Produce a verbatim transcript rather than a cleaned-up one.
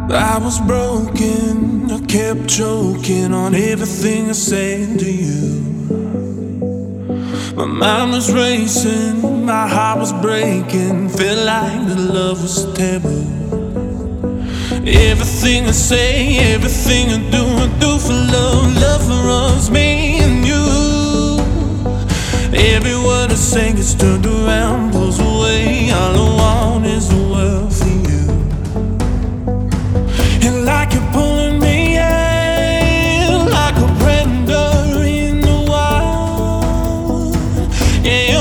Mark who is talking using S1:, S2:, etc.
S1: I was broken, I kept choking on everything I said to you. My mind was racing, my heart was breaking, felt like the love was taboo. Everything I say, everything I do, I do for love, love for us, me and you. Every word I say gets turned around, pulls away, all I want is the world for you. And like you're pulling me in, like a predator in the wild. Yeah,